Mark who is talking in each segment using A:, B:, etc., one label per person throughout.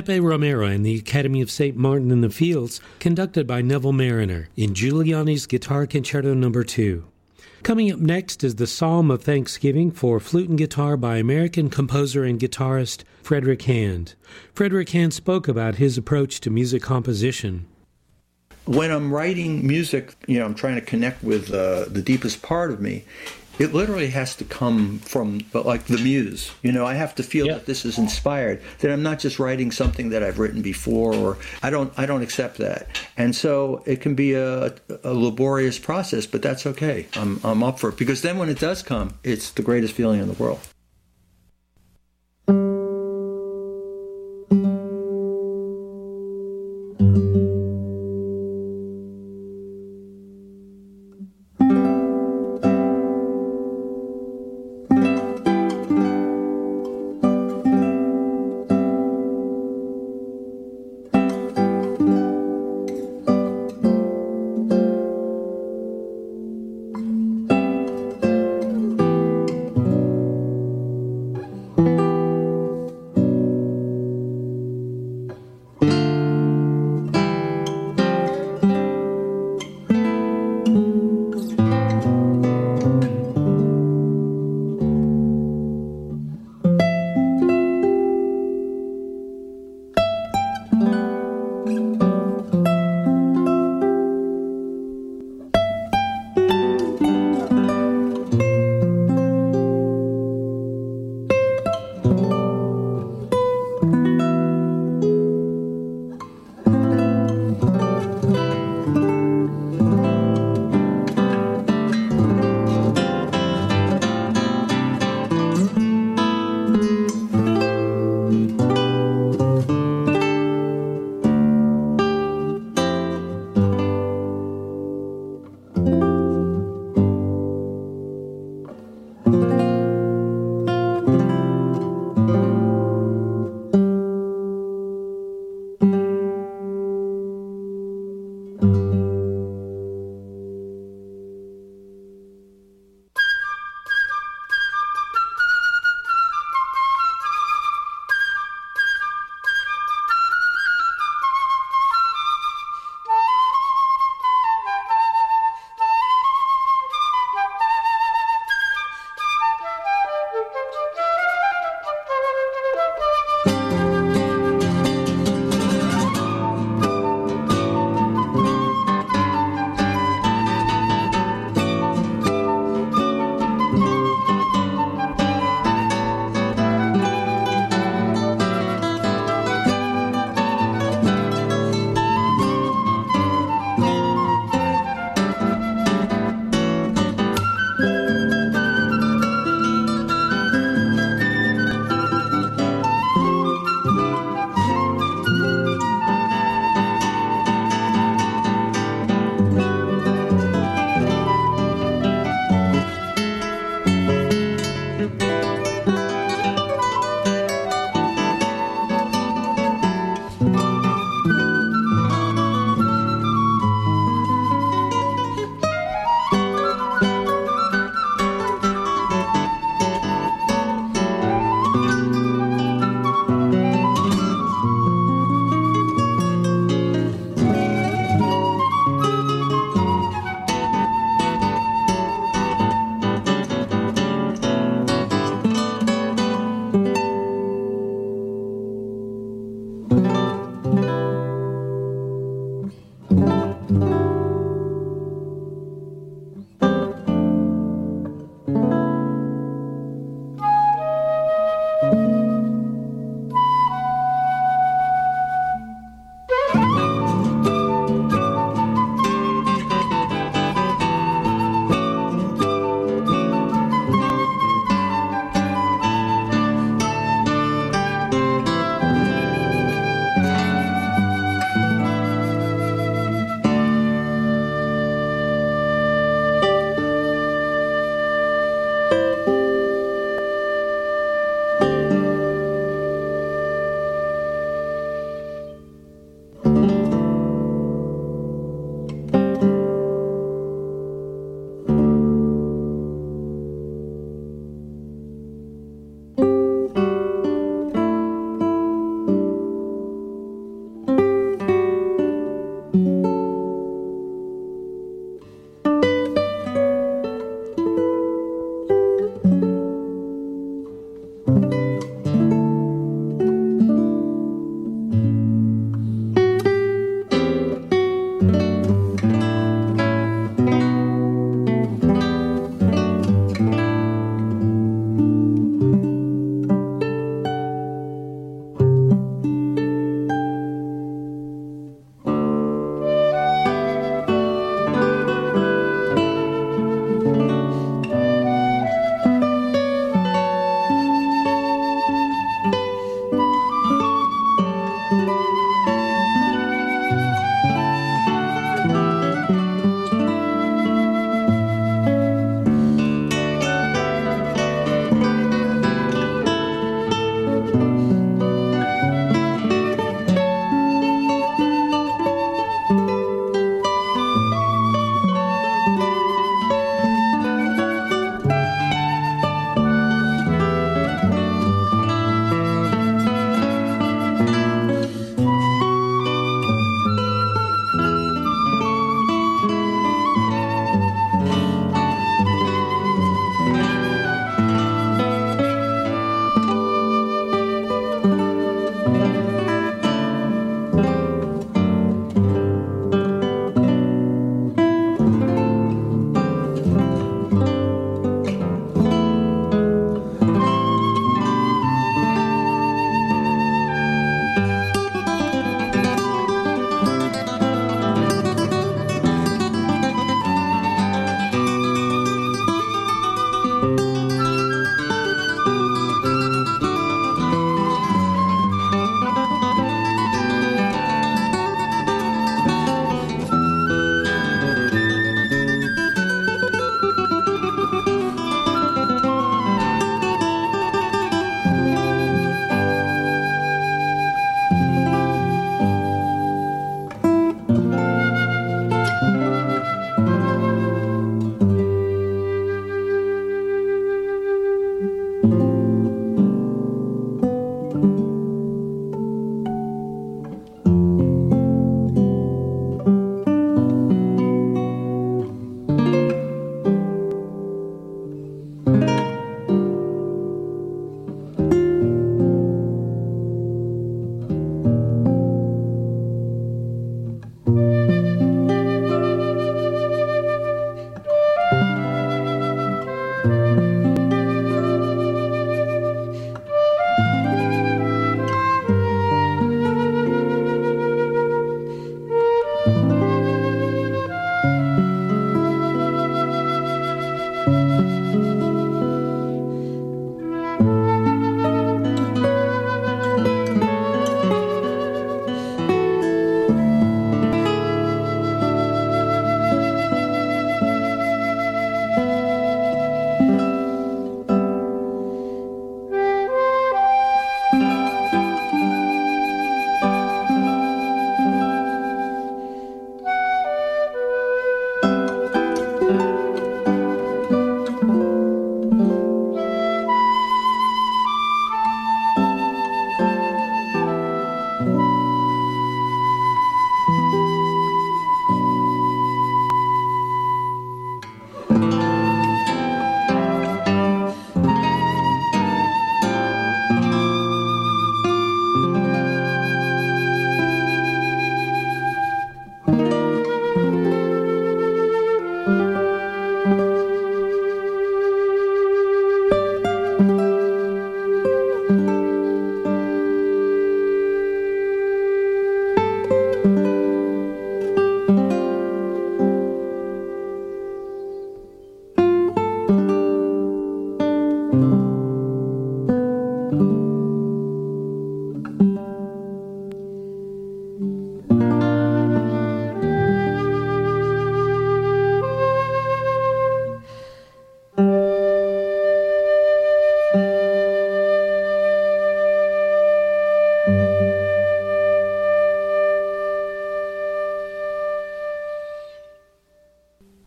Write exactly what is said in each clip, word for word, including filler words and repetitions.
A: Pepe Romero and the Academy of Saint Martin in the Fields, conducted by Neville Mariner in Giuliani's Guitar Concerto Number two. Coming up next is the Psalm of Thanksgiving for flute and guitar by American composer and guitarist Frederick Hand. Frederick Hand spoke about his approach to music composition.
B: When I'm writing music, you know, I'm trying to connect with uh, the deepest part of me. It literally has to come from, like, the muse. You know, I have to feel
A: yeah.
B: that this is inspired, that I'm not just writing something that I've written before, or I don't I don't accept that. And so it can be a, a laborious process, but that's okay. I'm I'm up for it, because then when it does come, it's the greatest feeling in the world.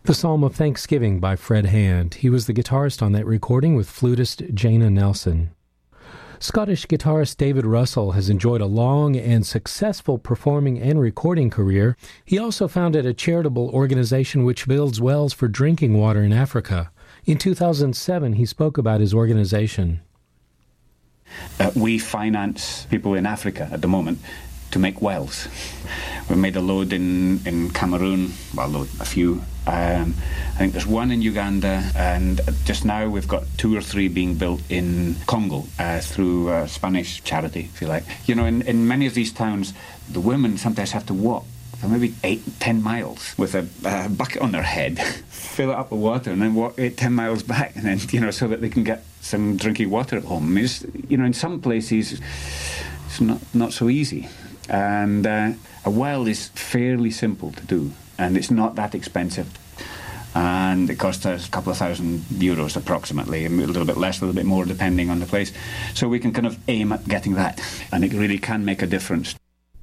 A: The Psalm of Thanksgiving by Fred Hand. He was the guitarist on that recording with flutist Jana Nelson. Scottish guitarist David Russell has enjoyed a long and successful performing and recording career. He also founded a charitable organization which builds wells for drinking water in Africa. In two thousand seven, he spoke about his organization.
C: Uh, we finance people in Africa at the moment to make wells. We made a load in, in Cameroon, well, a load, a few. Um, I think there's one in Uganda, and just now we've got two or three being built in Congo uh, through a Spanish charity, if you like. You know, in, in many of these towns, the women sometimes have to walk for maybe eight, ten miles with a uh, bucket on their head, fill it up with water, and then walk eight, ten miles back, and then, you know, so that they can get some drinking water at home. I mean, it's, you know, in some places, it's not, not so easy. And uh, a well is fairly simple to do, and it's not that expensive. And it costs us a couple of thousand euros approximately, a little bit less, a little bit more, depending on the place. So we can kind of aim at getting that, and it really can make a difference.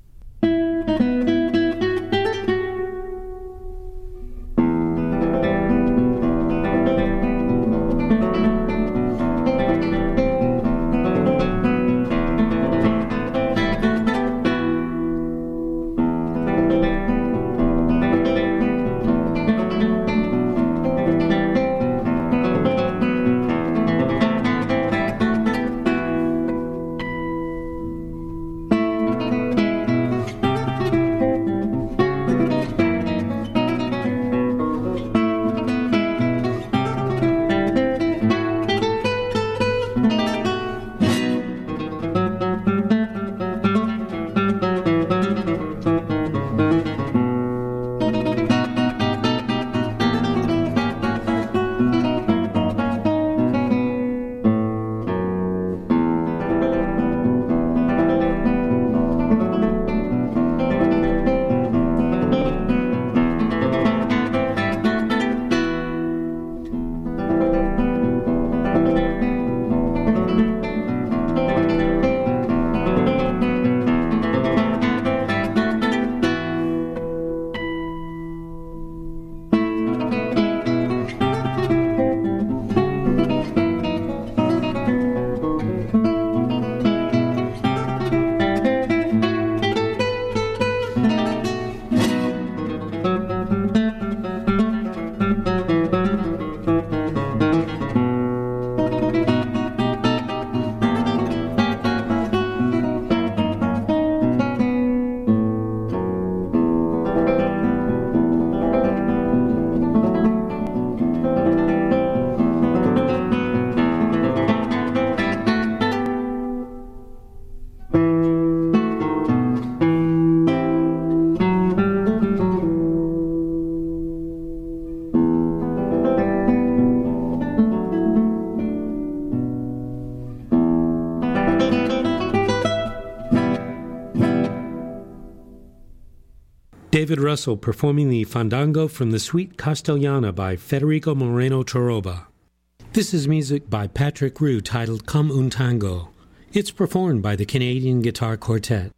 A: David Russell performing the Fandango from the Suite Castellana by Federico Moreno Toroba. This is music by Patrick Rue titled Come Un Tango. It's performed by the Canadian Guitar Quartet.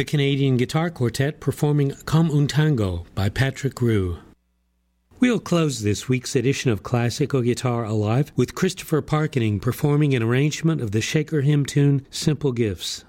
A: Canadian Guitar Quartet performing Comme un Tango by Patrick Roux. We'll close this week's edition of Classical Guitar Alive with Christopher Parkening performing an arrangement of the Shaker hymn tune Simple Gifts.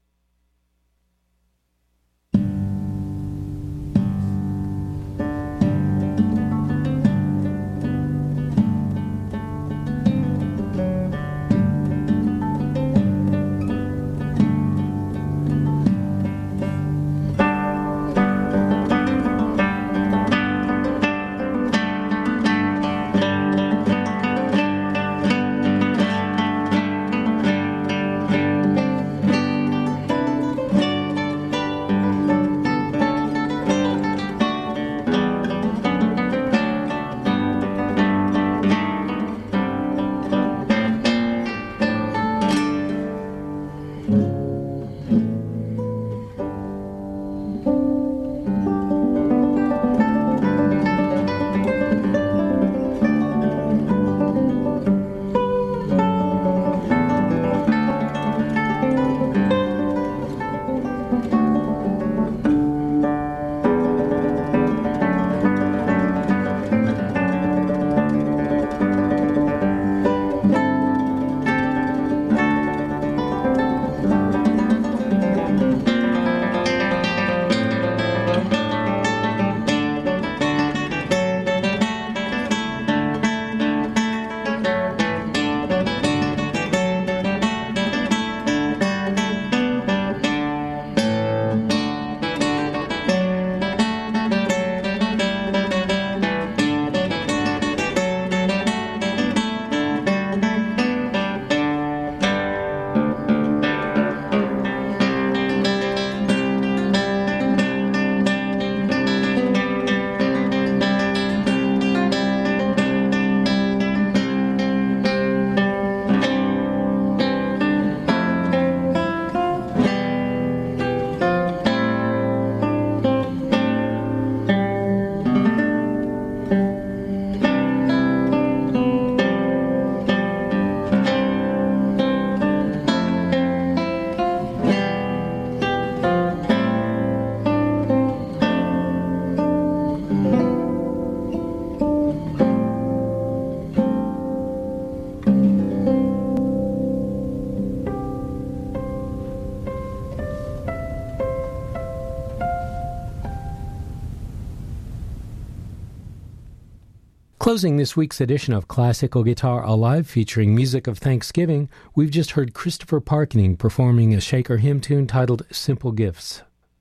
A: Closing this week's edition of Classical Guitar Alive featuring music of Thanksgiving, we've just heard Christopher Parkening performing a Shaker hymn tune titled Simple Gifts.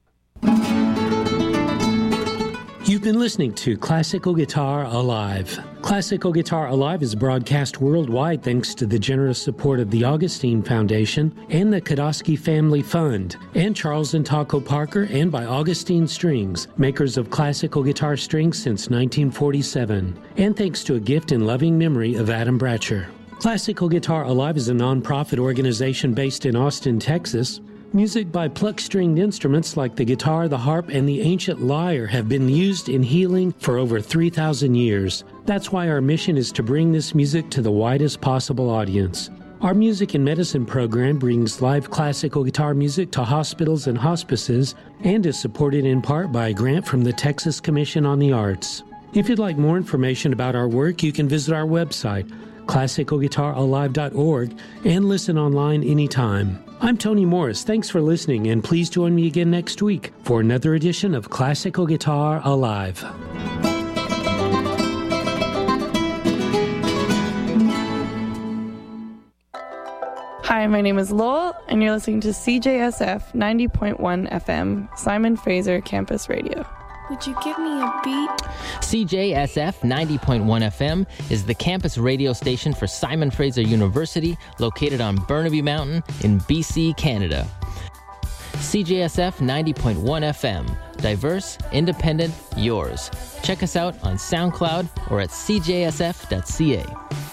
A: You've been listening to Classical Guitar Alive. Classical Guitar Alive is broadcast worldwide thanks to the generous support of the Augustine Foundation and the Kodosky Family Fund, and Charles and Taco Parker, and by Augustine Strings, makers of classical guitar strings since nineteen forty-seven, and thanks to a gift in loving memory of Adam Bratcher. Classical Guitar Alive is a non-profit organization based in Austin, Texas. Music by pluck-stringed instruments like the guitar, the harp, and the ancient lyre have been used in healing for over three thousand years. That's why our mission is to bring this music to the widest possible audience. Our Music and Medicine program brings live classical guitar music to hospitals and hospices and is supported in part by a grant from the Texas Commission on the Arts. If you'd like more information about our work, you can visit our website, classical guitar alive dot org, and listen online anytime. I'm Tony Morris. Thanks for listening, and please join me again next week for another edition of Classical Guitar Alive.
D: Hi, my name is Lowell, and you're listening to C J S F ninety point one F M, Simon Fraser Campus Radio.
E: Would you give me a beat?
F: C J S F ninety point one F M is the campus radio station for Simon Fraser University, located on Burnaby Mountain in B C, Canada. C J S F ninety point one F M. Diverse, independent, yours. Check us out on SoundCloud or at c j s f dot c a.